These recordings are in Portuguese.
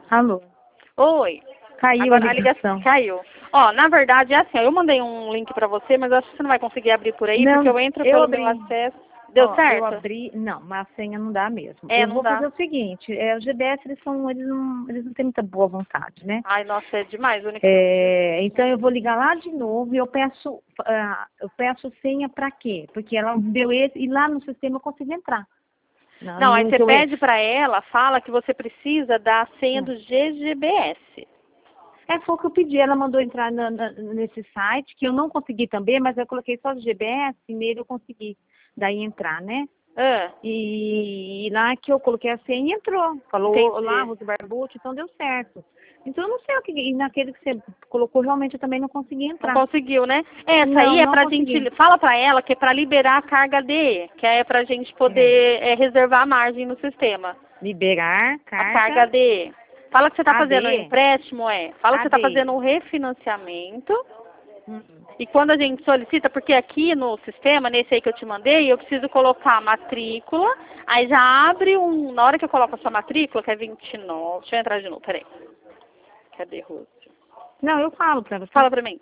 Alô? Oi. Caiu Agora a ligação. caiu. Ó, na verdade é assim, ó, eu mandei um link pra você, mas eu acho que você não vai conseguir abrir por aí, Não, porque eu entro eu pelo abri. meu acesso. Deu Ó, eu certo? abri, não, mas a senha não dá mesmo. É, Eu não vou dá. fazer o seguinte, o GBS, eles não têm muita boa vontade, né? Ai, nossa, é demais o Unicamp. Então eu vou ligar lá de novo e eu peço senha para quê? Porque ela deu esse e lá no sistema eu consigo entrar. Não, aí No você que eu- pede pra ela, fala que você precisa da senha do GGBS. Foi o que eu pedi, ela mandou entrar nesse site, que eu não consegui também, mas eu coloquei só o GBS e nele eu consegui daí entrar, né? Ah, E lá que eu coloquei a senha entrou. Falou entendi. lá, Rose Barbucci, então deu certo. Então eu não sei o que. E naquele que você colocou, realmente eu também não consegui Não entrar. conseguiu, né? Essa Não, aí é não pra consegui. gente. Fala pra ela que é pra liberar a carga DE, que é pra gente poder reservar a margem no sistema. Liberar, A carga carga, AD. Fala que você está fazendo um AD. empréstimo, Fala que você está AD. fazendo um refinanciamento. Hum. E quando a gente solicita, porque aqui no sistema, nesse aí que eu te mandei, eu preciso colocar a matrícula, aí já abre na hora que eu coloco a sua matrícula, que é 29, deixa eu entrar de novo, peraí. Cadê, Rose? Não, eu falo pra você. Fala pra mim.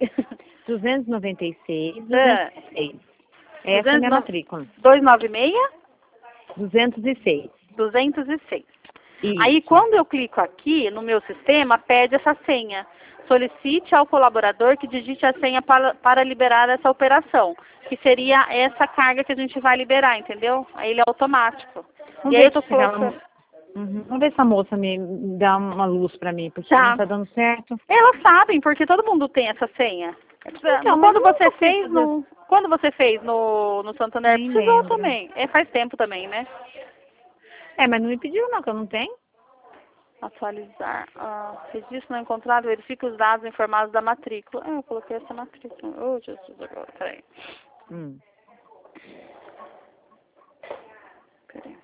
296, É, 206. Essa é a minha matrícula. 296, 206. 206. Aí, Isso. quando eu clico aqui no meu sistema, pede essa senha. Solicite ao colaborador que digite a senha para liberar essa operação, que seria essa carga que a gente vai liberar, entendeu? Aí ele é automático. Vamos E aí ver eu tô se ela... colocando... Vamos ver se a moça me dá uma luz pra mim, porque não Tá. tá dando certo. Elas sabem, porque todo mundo tem essa senha. Então, mas Quando eu você nunca fiz fez isso. quando você fez no Santander, Nem precisou lembro. também. Faz tempo também, né? Mas não me pediu não, que eu não tenho. Atualizar. Registro não encontrado, verifique os dados informados da matrícula. Eu coloquei essa matrícula. Oh, Jesus, agora, peraí. Peraí.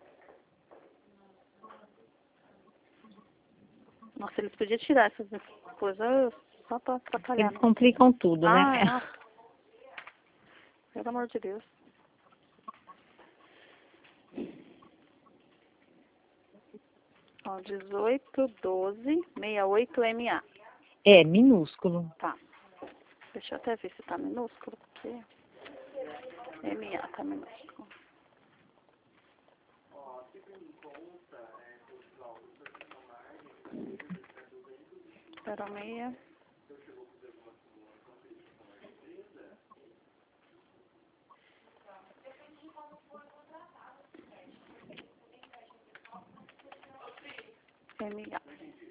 Nossa, eles podiam tirar essas coisas só pra atrapalhar. Eles complicam tudo, né? Nossa. Pelo amor de Deus. Ó, 181268MA. É minúsculo. Tá. Deixa eu até ver se tá minúsculo, porque MA tá minúsculo. Zero meia. MA.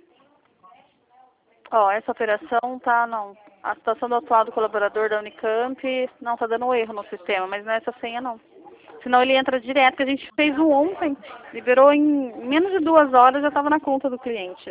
Ó, essa operação tá, não. A situação do atual do colaborador da Unicamp não tá dando erro no sistema, mas não é essa senha não. Senão ele entra direto, que a gente fez o ontem, liberou em menos de 2 horas, já estava na conta do cliente.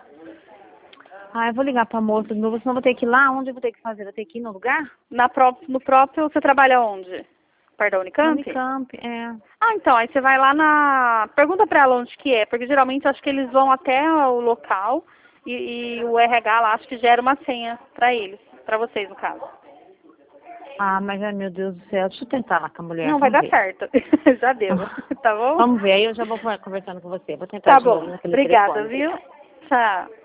Eu vou ligar pra moça de novo, senão eu vou ter que ir lá. Onde eu vou ter que fazer? Vou ter que ir no lugar? No próprio, você trabalha onde? Perto da No Unicamp? Unicamp, Então, aí você vai lá pergunta pra ela onde que é, porque geralmente acho que eles vão até o local e o RH lá acho que gera uma senha pra eles, pra vocês no caso. Mas ai, meu Deus do céu, deixa eu tentar lá com a mulher. Não, vai Vamos dar ver. certo. Já deu, tá bom? Vamos ver, aí eu já vou conversando com você. Vou tentar Tá de novo bom. naquele Obrigada, telefone. viu? Tchau.